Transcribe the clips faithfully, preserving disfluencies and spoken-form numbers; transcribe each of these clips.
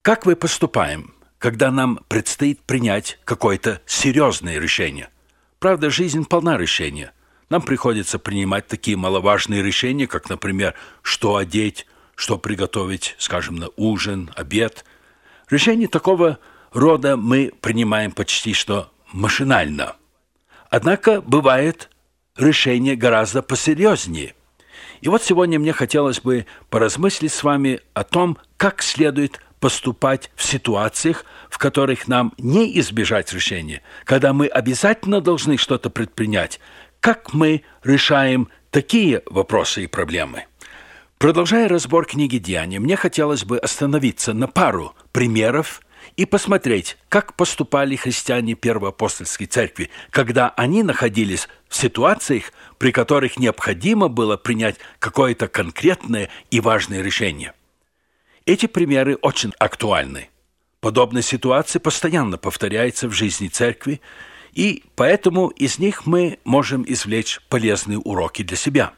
Как мы поступаем, когда нам предстоит принять какое-то серьезное решение? Правда, жизнь полна решения. Нам приходится принимать такие маловажные решения, как, например, что одеть, что приготовить, скажем, на ужин, обед. Решения такого рода мы принимаем почти что машинально. Однако бывает решение гораздо посерьезнее. И вот сегодня мне хотелось бы поразмыслить с вами о том, как следует поступать в ситуациях, в которых нам не избежать решения, когда мы обязательно должны что-то предпринять, как мы решаем такие вопросы и проблемы. Продолжая разбор книги «Деяния», мне хотелось бы остановиться на пару примеров и посмотреть, как поступали христиане Первоапостольской церкви, когда они находились в ситуациях, при которых необходимо было принять какое-то конкретное и важное решение. Эти примеры очень актуальны. Подобные ситуации постоянно повторяются в жизни церкви, и поэтому из них мы можем извлечь полезные уроки для себя.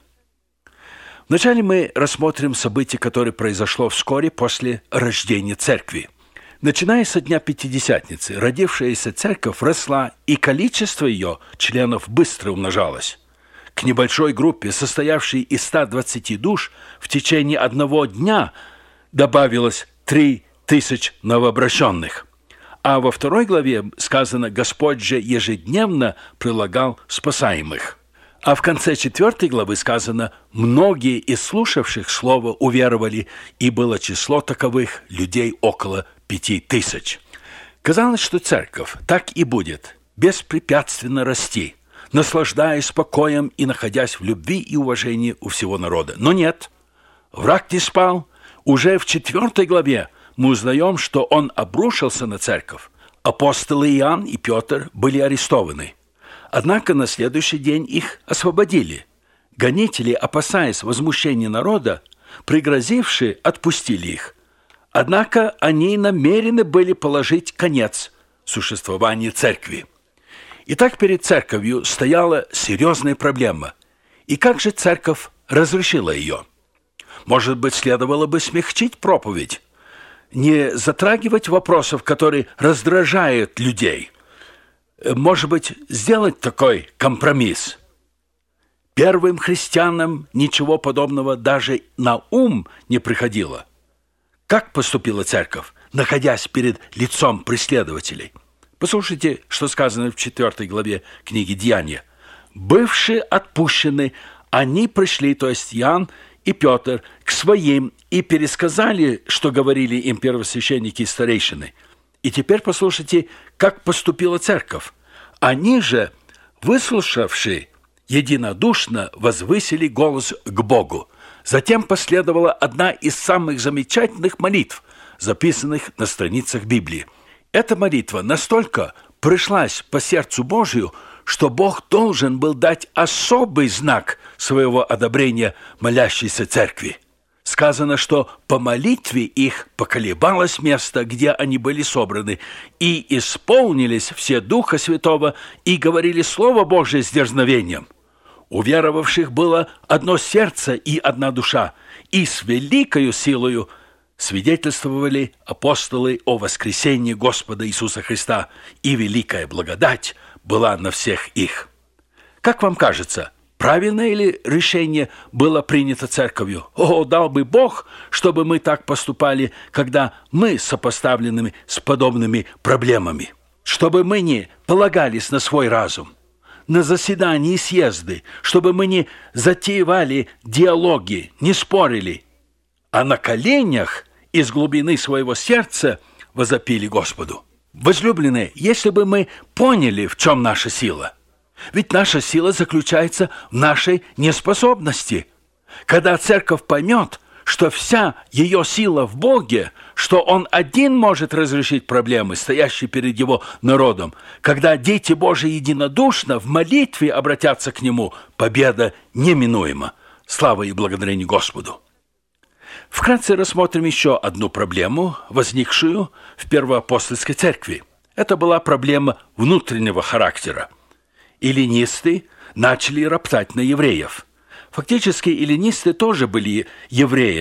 Вначале мы рассмотрим событие, которое произошло вскоре после рождения церкви. Начиная со дня Пятидесятницы, родившаяся церковь росла, и количество ее членов быстро умножалось. К небольшой группе, состоявшей из ста двадцати душ, в течение одного дня добавилось три тысячи новообращенных. А во второй главе сказано: «Господь же ежедневно прилагал спасаемых». А в конце четвертой главы сказано: «Многие из слушавших слово уверовали, и было число таковых людей около пяти тысяч». Казалось, что церковь так и будет беспрепятственно расти, наслаждаясь покоем и находясь в любви и уважении у всего народа. Но нет, враг не спал. Уже в четвертой главе мы узнаем, что он обрушился на церковь. Апостолы Иоанн и Петр были арестованы. Однако на следующий день их освободили. Гонители, опасаясь возмущения народа, пригрозившие, отпустили их. Однако они намерены были положить конец существованию церкви. Итак, перед церковью стояла серьезная проблема. И как же церковь разрешила ее? Может быть, следовало бы смягчить проповедь, не затрагивать вопросов, которые раздражают людей. Может быть, сделать такой компромисс. Первым христианам ничего подобного даже на ум не приходило. Как поступила церковь, находясь перед лицом преследователей? Послушайте, что сказано в четвертой главе книги «Деяния». «Бывшие отпущены, они пришли, то есть Иоанн и Петр, к своим и пересказали, что говорили им первосвященники и старейшины». И теперь послушайте, как поступила церковь. Они же, выслушавшие, единодушно возвысили голос к Богу. Затем последовала одна из самых замечательных молитв, записанных на страницах Библии. Эта молитва настолько пришлась по сердцу Божию, что Бог должен был дать особый знак своего одобрения молящейся церкви. Сказано, что по молитве их поколебалось место, где они были собраны, и исполнились все Духа Святого, и говорили Слово Божие с дерзновением. У веровавших было одно сердце и одна душа, и с великою силою свидетельствовали апостолы о воскресении Господа Иисуса Христа, и великая благодать была на всех их. Как вам кажется, правильное ли решение было принято церковью? О, дал бы Бог, чтобы мы так поступали, когда мы сопоставлены с подобными проблемами. Чтобы мы не полагались на свой разум, на заседания и съезды, чтобы мы не затеивали диалоги, не спорили, а на коленях из глубины своего сердца возопили Господу. Возлюбленные, если бы мы поняли, в чем наша сила, ведь наша сила заключается в нашей неспособности. Когда церковь поймет, что вся ее сила в Боге, что Он один может разрешить проблемы, стоящие перед Его народом, когда дети Божии единодушно в молитве обратятся к Нему, победа неминуема. Слава и благодарение Господу! Вкратце рассмотрим еще одну проблему, возникшую в Первоапостольской церкви. Это была проблема внутреннего характера. Эллинисты начали роптать на евреев. Фактически эллинисты тоже были евреями,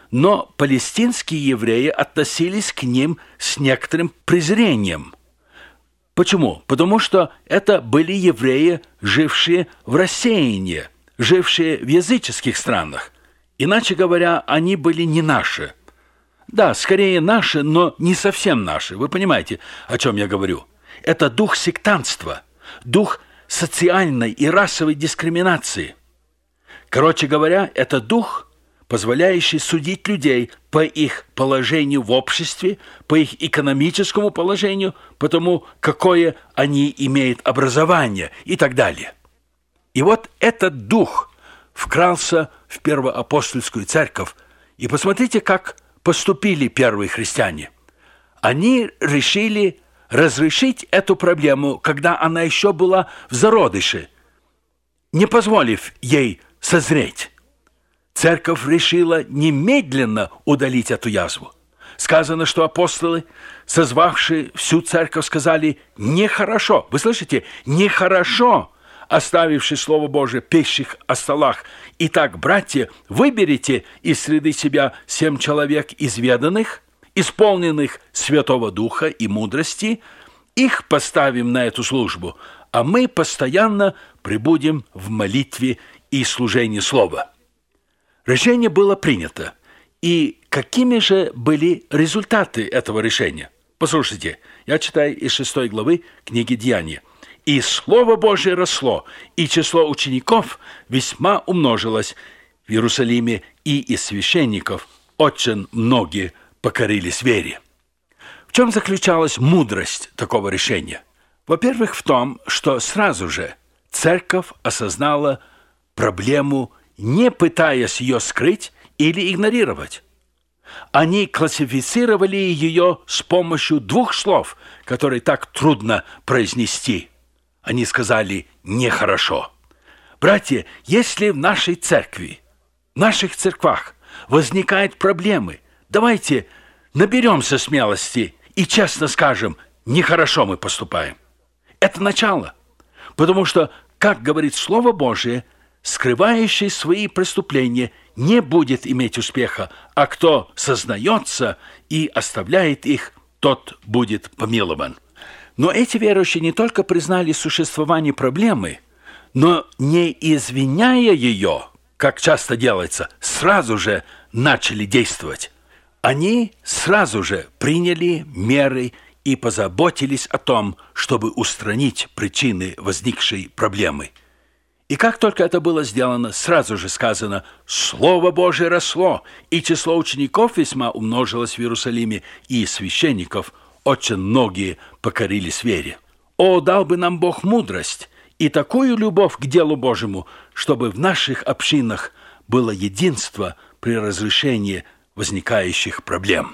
но палестинские евреи относились к ним с некоторым презрением. Почему? Потому что это были евреи, жившие в рассеянии, жившие в языческих странах. Иначе говоря, они были не наши. Да, скорее наши, но не совсем наши. Вы понимаете, о чем я говорю? Это дух сектантства, дух социальной и расовой дискриминации. Короче говоря, это дух, позволяющий судить людей по их положению в обществе, по их экономическому положению, по тому, какое они имеют образование и так далее. И вот этот дух вкрался в первоапостольскую церковь. И посмотрите, как поступили первые христиане. Они решили разрешить эту проблему, когда она еще была в зародыше, не позволив ей созреть. Церковь решила немедленно удалить эту язву. Сказано, что апостолы, созвавшие всю церковь, сказали: «Нехорошо». Вы слышите? «Нехорошо», оставивши Слово Божие, пищих о столах. Итак, братья, выберите из среды себя семь человек изведанных, исполненных Святого Духа и мудрости, их поставим на эту службу, а мы постоянно пребудем в молитве и служении Слова. Решение было принято. И какими же были результаты этого решения? Послушайте, я читаю из шестой главы книги Деяния. «И Слово Божие росло, и число учеников весьма умножилось в Иерусалиме, и из священников очень многие покорились вере». В чем заключалась мудрость такого решения? Во-первых, в том, что сразу же церковь осознала проблему, не пытаясь ее скрыть или игнорировать. Они классифицировали ее с помощью двух слов, которые так трудно произнести. Они сказали «нехорошо». Братья, если в нашей церкви, в наших церквах возникают проблемы, давайте наберемся смелости и честно скажем: нехорошо мы поступаем. Это начало. Потому что, как говорит Слово Божие, скрывающий свои преступления не будет иметь успеха, а кто сознается и оставляет их, тот будет помилован. Но эти верующие не только признали существование проблемы, но, не извиняя ее, как часто делается, сразу же начали действовать. Они сразу же приняли меры и позаботились о том, чтобы устранить причины возникшей проблемы. И как только это было сделано, сразу же сказано: «Слово Божие росло, и число учеников весьма умножилось в Иерусалиме, и священников очень многие покорились вере». О, дал бы нам Бог мудрость и такую любовь к делу Божьему, чтобы в наших общинах было единство при разрешении возникающих проблем.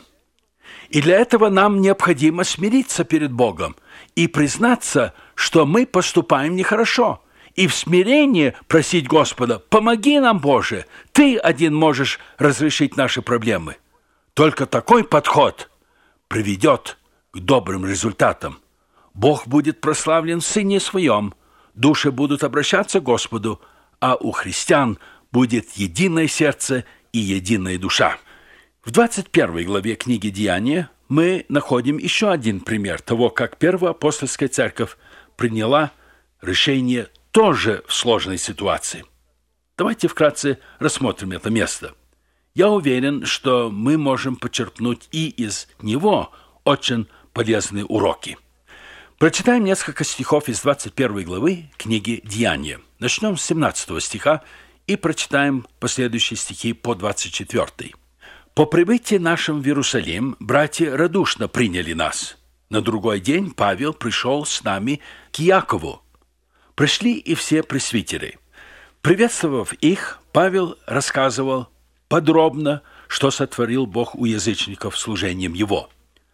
И для этого нам необходимо смириться перед Богом и признаться, что мы поступаем нехорошо, и в смирении просить Господа: «Помоги нам, Боже, Ты один можешь разрешить наши проблемы». Только такой подход приведет к добрым результатам. Бог будет прославлен в Сыне Своем, души будут обращаться к Господу, а у христиан будет единое сердце и единая душа. В двадцать первой главе книги Деяния мы находим еще один пример того, как первоапостольская церковь приняла решение тоже в сложной ситуации. Давайте вкратце рассмотрим это место. Я уверен, что мы можем почерпнуть и из него очень полезные уроки. Прочитаем несколько стихов из двадцать первой главы книги Деяния. Начнем с семнадцатого стиха и прочитаем последующие стихи по двадцать четвёртый. «По прибытии нашим в Иерусалим братья радушно приняли нас. На другой день Павел пришел с нами к Иакову. Пришли и все пресвитеры. Приветствовав их, Павел рассказывал подробно, что сотворил Бог у язычников служением его.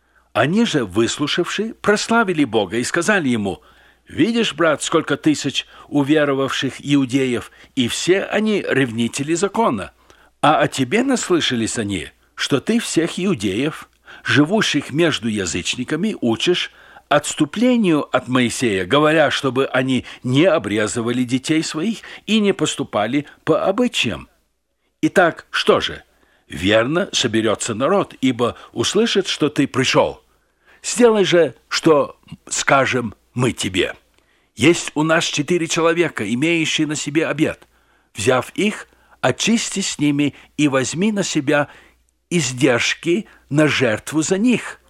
Они же, выслушавши, прославили Бога и сказали ему: «Видишь, брат, сколько тысяч уверовавших иудеев, и все они ревнители закона. А о тебе наслышались они, что ты всех иудеев, живущих между язычниками, учишь отступлению от Моисея, говоря, чтобы они не обрезывали детей своих и не поступали по обычаям. Итак, что же? верно соберется народ, ибо услышат, что ты пришел. Сделай же, что скажем мы тебе. Есть у нас четыре человека, имеющие на себе обет. Взяв их, очисти с ними и возьми на себя издержки на жертву за них,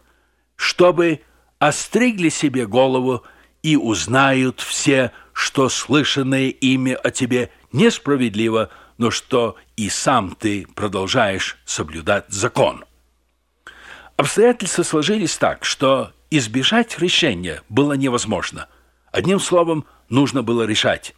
чтобы остригли себе голову, и узнают все, что слышанное ими о тебе несправедливо, но что и сам ты продолжаешь соблюдать закон. Обстоятельства сложились так, что избежать крещения было невозможно. Одним словом, нужно было решать.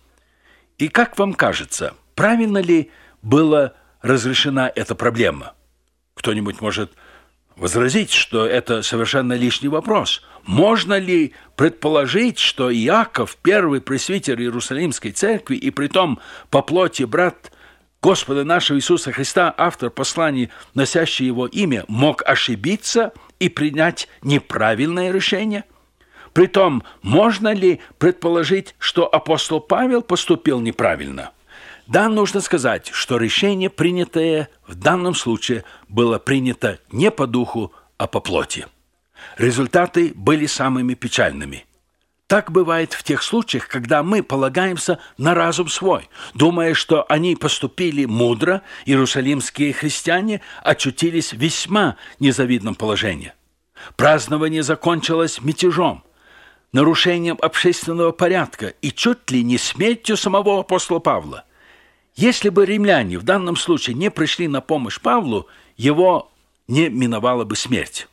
И как вам кажется, правильно ли была разрешена эта проблема? Кто-нибудь может возразить, что это совершенно лишний вопрос. Можно ли предположить, что Иаков, первый пресвитер Иерусалимской церкви, и притом по плоти брат Господа нашего Иисуса Христа, автор посланий, носящий его имя, мог ошибиться и принять неправильное решение? Притом, можно ли предположить, что апостол Павел поступил неправильно? Да, нужно сказать, что решение, принятое в данном случае, было принято не по духу, а по плоти. Результаты были самыми печальными. Так бывает в тех случаях, когда мы полагаемся на разум свой, думая, что они поступили мудро, иерусалимские христиане очутились в весьма незавидном положении. Празднование закончилось мятежом, нарушением общественного порядка и чуть ли не смертью самого апостола Павла. Если бы римляне в данном случае не пришли на помощь Павлу, его не миновала бы смерть.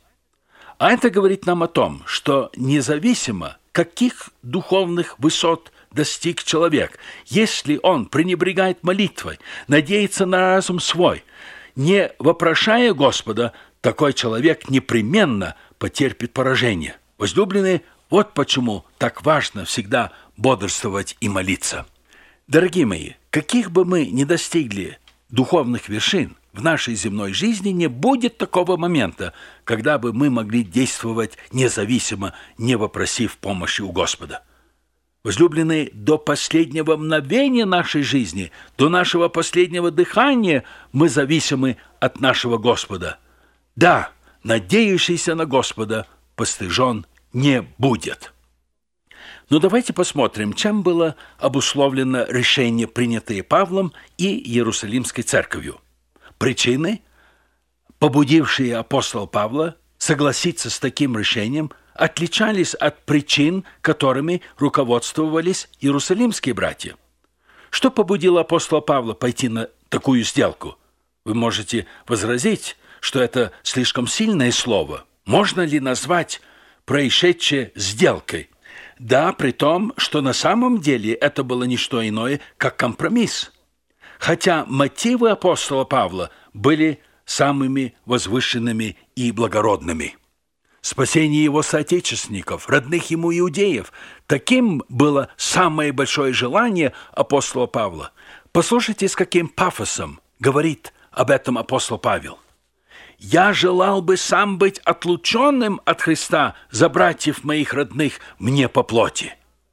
А это говорит нам о том, что независимо, каких духовных высот достиг человек, если он пренебрегает молитвой, надеется на разум свой, не вопрошая Господа, такой человек непременно потерпит поражение. Возлюбленные, вот почему так важно всегда бодрствовать и молиться. Дорогие мои, каких бы мы ни достигли духовных вершин, в нашей земной жизни не будет такого момента, когда бы мы могли действовать независимо, не вопросив помощи у Господа. Возлюбленные, до последнего мгновения нашей жизни, до нашего последнего дыхания мы зависимы от нашего Господа. Да, надеющийся на Господа постыжен не будет. Но давайте посмотрим, чем было обусловлено решение, принятое Павлом и Иерусалимской церковью. Причины, побудившие апостола Павла согласиться с таким решением, отличались от причин, которыми руководствовались иерусалимские братья. Что побудило апостола Павла пойти на такую сделку? Вы можете возразить, что это слишком сильное слово. Можно ли назвать происшедшее сделкой? Да, при том, что на самом деле это было не что иное, как компромисс. Хотя мотивы апостола Павла были самыми возвышенными и благородными. Спасение его соотечественников, родных ему иудеев, таким было самое большое желание апостола Павла. Послушайте, с каким пафосом говорит об этом апостол Павел. «Я желал бы сам быть отлученным от Христа за братьев моих родных мне по плоти».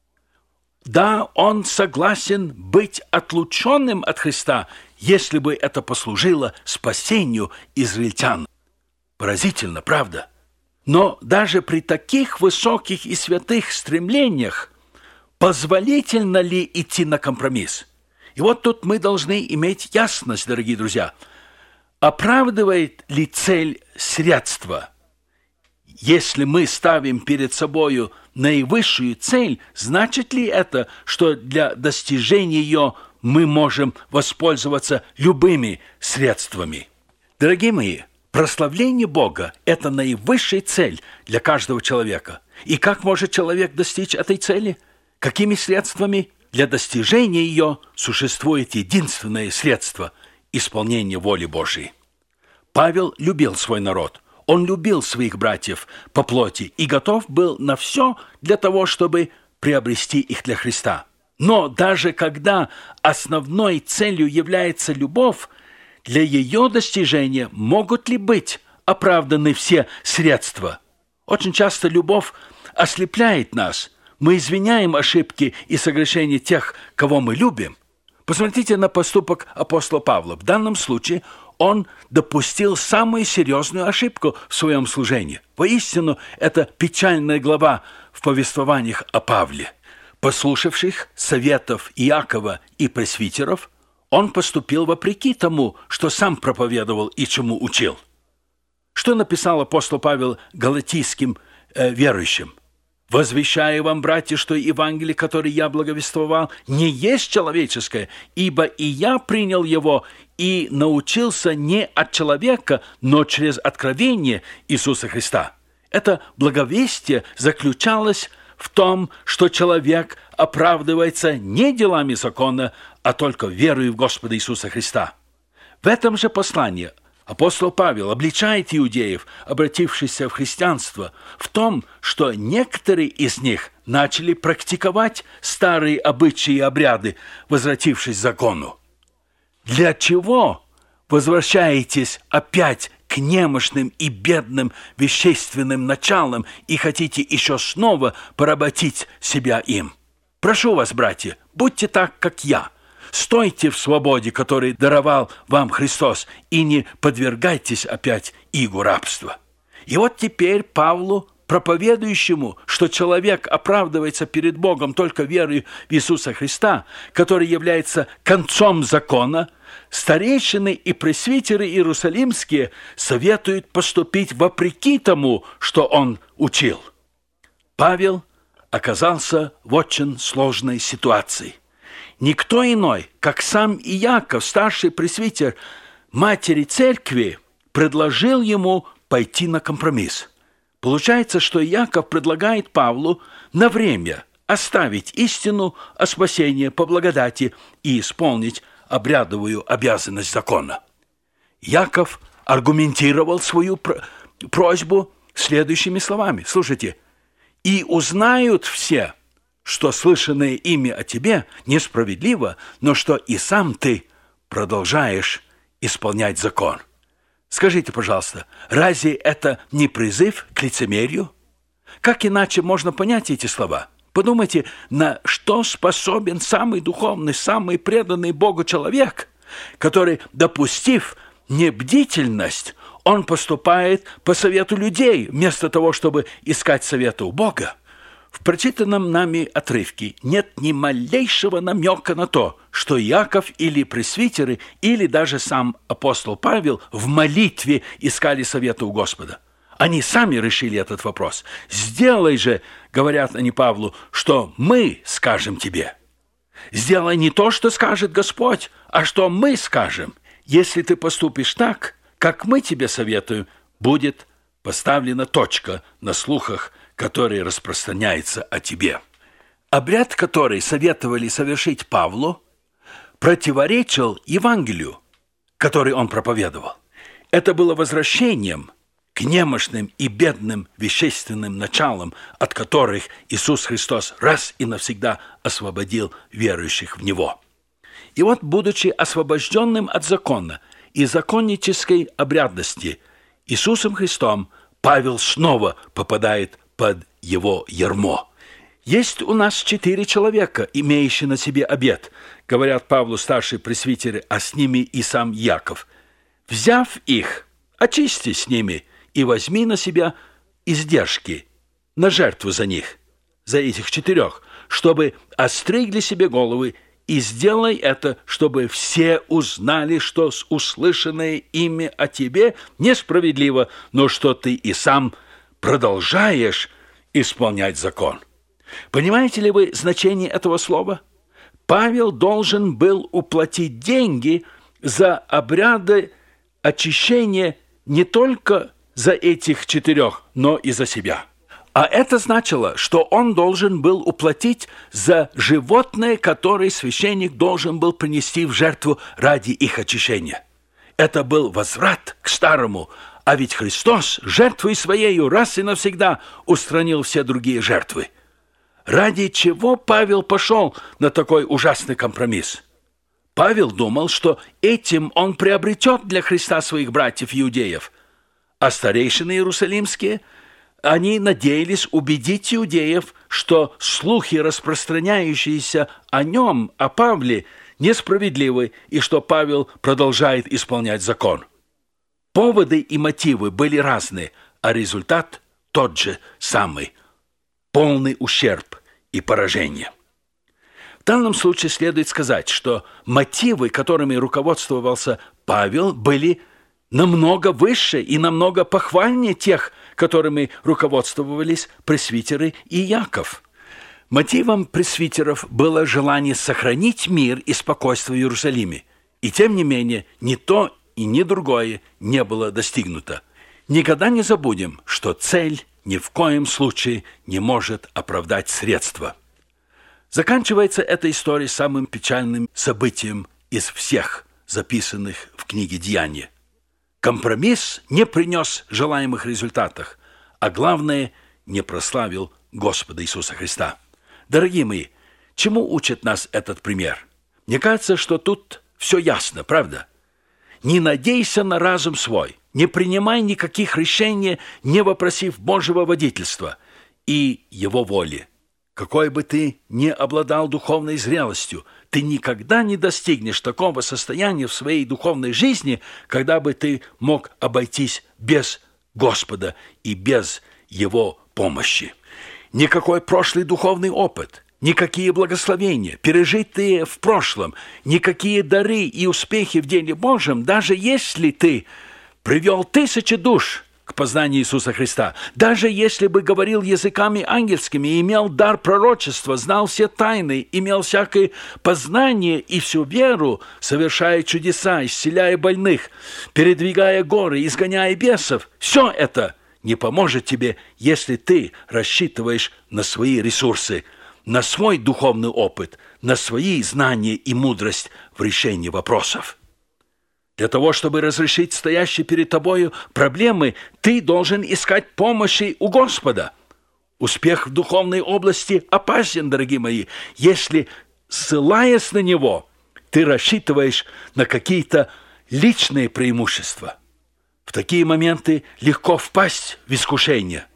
Да, он согласен быть отлученным от Христа, если бы это послужило спасению израильтян. Поразительно, правда? Но даже при таких высоких и святых стремлениях позволительно ли идти на компромисс? И вот тут мы должны иметь ясность, дорогие друзья. Оправдывает ли цель средства? Если мы ставим перед собою наивысшую цель, значит ли это, что для достижения ее мы можем воспользоваться любыми средствами? Дорогие мои, прославление Бога – это наивысшая цель для каждого человека. И как может человек достичь этой цели? Какими средствами? Для достижения ее существует единственное средство – исполнение воли Божией. Павел любил свой народ. Он любил своих братьев по плоти и готов был на все для того, чтобы приобрести их для Христа. Но даже когда основной целью является любовь, для ее достижения могут ли быть оправданы все средства? Очень часто любовь ослепляет нас. Мы извиняем ошибки и согрешения тех, кого мы любим. Посмотрите на поступок апостола Павла. В данном случае он допустил самую серьезную ошибку в своем служении. Воистину, это печальная глава в повествованиях о Павле. Послушавших советов Иакова и пресвитеров, он поступил вопреки тому, что сам проповедовал и чему учил. Что написал апостол Павел галатийским э, верующим? «Возвещаю вам, братья, что Евангелие, которое я благовествовал, не есть человеческое, ибо и я принял его и научился не от человека, но через откровение Иисуса Христа». Это благовестие заключалось в том, что человек оправдывается не делами закона, а только верою в Господа Иисуса Христа. В этом же послании апостол Павел обличает иудеев, обратившихся в христианство, в том, что некоторые из них начали практиковать старые обычаи и обряды, возвратившись к закону. Для чего возвращаетесь опять к немощным и бедным вещественным началам и хотите еще снова поработить себя им? Прошу вас, братья, будьте так, как я. Стойте в свободе, которую даровал вам Христос, и не подвергайтесь опять игу рабства. И вот теперь Павлу, проповедующему, что человек оправдывается перед Богом только верой в Иисуса Христа, который является концом закона, старейшины и пресвитеры иерусалимские советуют поступить вопреки тому, что он учил. Павел оказался в очень сложной ситуации. Никто иной, как сам Иаков, старший пресвитер матери церкви, предложил ему пойти на компромисс. Получается, что Иаков предлагает Павлу на время оставить истину о спасении по благодати и исполнить обрядовую обязанность закона. Иаков аргументировал свою просьбу следующими словами. Слушайте, «И узнают все, что слышанное ими о тебе несправедливо, но что и сам ты продолжаешь исполнять закон». Скажите, пожалуйста, разве это не призыв к лицемерию? Как иначе можно понять эти слова? Подумайте, на что способен самый духовный, самый преданный Богу человек, который, допустив небдительность, он поступает по совету людей, вместо того, чтобы искать совета у Бога. В прочитанном нами отрывке нет ни малейшего намека на то, что Иаков или пресвитеры, или даже сам апостол Павел в молитве искали совета у Господа. Они сами решили этот вопрос. «Сделай же, — говорят они Павлу, — что мы скажем тебе». Сделай не то, что скажет Господь, а что мы скажем. Если ты поступишь так, как мы тебе советуем, будет поставлена точка на слухах, который распространяется о тебе. Обряд, который советовали совершить Павлу, противоречил Евангелию, который он проповедовал. Это было возвращением к немощным и бедным вещественным началам, от которых Иисус Христос раз и навсегда освободил верующих в Него. И вот, будучи освобожденным от закона и законнической обрядности Иисусом Христом, Павел снова попадает под его ярмо. Есть у нас четыре человека, имеющие на себе обет, говорят Павлу старшие пресвитеры, а с ними и сам Иаков. Взяв их, очисти с ними и возьми на себя издержки, на жертву за них, за этих четырех, чтобы остригли себе головы, и сделай это, чтобы все узнали, что услышанное ими о тебе несправедливо, но что ты и сам продолжаешь исполнять закон. Понимаете ли вы значение этого слова? Павел должен был уплатить деньги за обряды очищения не только за этих четырех, но и за себя. А это значило, что он должен был уплатить за животное, которое священник должен был принести в жертву ради их очищения. Это был возврат к старому, а ведь Христос жертвой своею раз и навсегда устранил все другие жертвы. Ради чего Павел пошел на такой ужасный компромисс? Павел думал, что этим он приобретет для Христа своих братьев-иудеев, а старейшины иерусалимские, они надеялись убедить иудеев, что слухи, распространяющиеся о нем, о Павле, несправедливы и что Павел продолжает исполнять закон. Поводы и мотивы были разные, а результат тот же самый – полный ущерб и поражение. В данном случае следует сказать, что мотивы, которыми руководствовался Павел, были намного выше и намного похвальнее тех, которыми руководствовались пресвитеры и Иаков. Мотивом пресвитеров было желание сохранить мир и спокойствие в Иерусалиме, и тем не менее ни то и ни другое не было достигнуто. Никогда не забудем, что цель ни в коем случае не может оправдать средства. Заканчивается эта история самым печальным событием из всех записанных в книге «Деяния». Компромисс не принес желаемых результатов, а главное, не прославил Господа Иисуса Христа. Дорогие мои, чему учит нас этот пример? Мне кажется, что тут все ясно, правда? Не надейся на разум свой, не принимай никаких решений, не вопросив Божьего водительства и Его воли. Какой бы ты ни обладал духовной зрелостью, ты никогда не достигнешь такого состояния в своей духовной жизни, когда бы ты мог обойтись без Господа и без Его помощи. Никакой прошлый духовный опыт, никакие благословения, пережитые в прошлом, никакие дары и успехи в деле Божьем, даже если ты привел тысячи душ к познанию Иисуса Христа, даже если бы говорил языками ангельскими, имел дар пророчества, знал все тайны, имел всякое познание и всю веру, совершая чудеса, исцеляя больных, передвигая горы, изгоняя бесов, все это не поможет тебе, если ты рассчитываешь на свои ресурсы, на свой духовный опыт, на свои знания и мудрость в решении вопросов. Для того, чтобы разрешить стоящие перед тобою проблемы, ты должен искать помощи у Господа. Успех в духовной области опасен, дорогие мои, если, ссылаясь на Него, ты рассчитываешь на какие-то личные преимущества. В такие моменты легко впасть в искушение.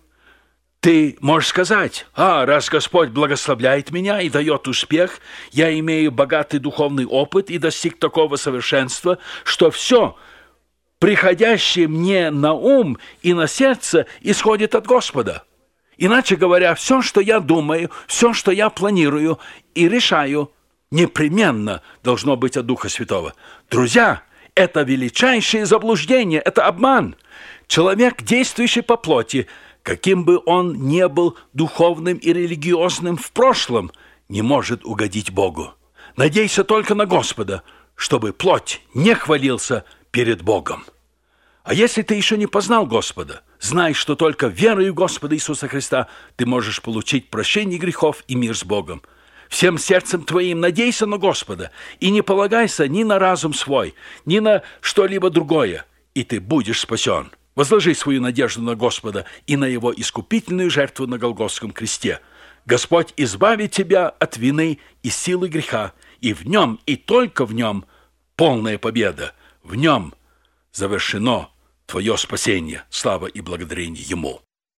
Ты можешь сказать: «А, раз Господь благословляет меня и дает успех, я имею богатый духовный опыт и достиг такого совершенства, что все, приходящее мне на ум и на сердце, исходит от Господа». Иначе говоря, все, что я думаю, все, что я планирую и решаю, непременно должно быть от Духа Святого. Друзья, это величайшее заблуждение, это обман. Человек, действующий по плоти, каким бы он ни был духовным и религиозным в прошлом, не может угодить Богу. Надейся только на Господа, чтобы плоть не хвалился перед Богом. А если ты еще не познал Господа, знай, что только верою в Господа Иисуса Христа ты можешь получить прощение грехов и мир с Богом. Всем сердцем твоим надейся на Господа и не полагайся ни на разум свой, ни на что-либо другое, и ты будешь спасен. Возложи свою надежду на Господа и на Его искупительную жертву на Голгофском кресте. Господь избавит тебя от вины и силы греха, и в Нем, и только в Нем полная победа. В Нем завершено твое спасение. Слава и благодарение Ему.